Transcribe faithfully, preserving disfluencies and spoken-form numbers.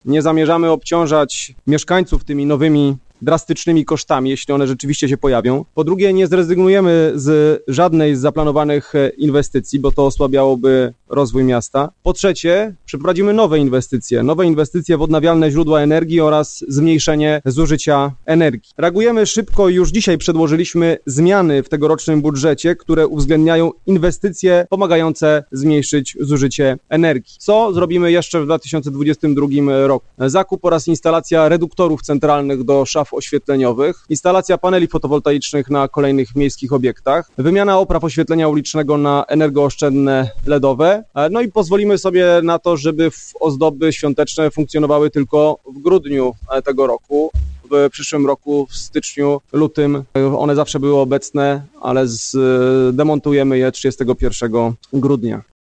nie zamierzamy obciążać mieszkańców tymi nowymi drastycznymi kosztami, jeśli one rzeczywiście się pojawią. Po drugie, nie zrezygnujemy z żadnej z zaplanowanych inwestycji, bo to osłabiałoby rozwój miasta. Po trzecie, przeprowadzimy nowe inwestycje, nowe inwestycje w odnawialne źródła energii oraz zmniejszenie zużycia energii. Reagujemy szybko i już dzisiaj przedłożyliśmy zmiany w tegorocznym budżecie, które uwzględniają inwestycje pomagające zmniejszyć zużycie energii. Co zrobimy jeszcze w dwa tysiące dwudziestym drugim roku? Zakup oraz instalacja reduktorów centralnych do szaf oświetleniowych, instalacja paneli fotowoltaicznych na kolejnych miejskich obiektach, wymiana opraw oświetlenia ulicznego na energooszczędne L E D owe, no i pozwolimy sobie na to, żeby ozdoby świąteczne funkcjonowały tylko w grudniu tego roku. W przyszłym roku, w styczniu, lutym one zawsze były obecne, ale zdemontujemy je trzydziestego pierwszego grudnia.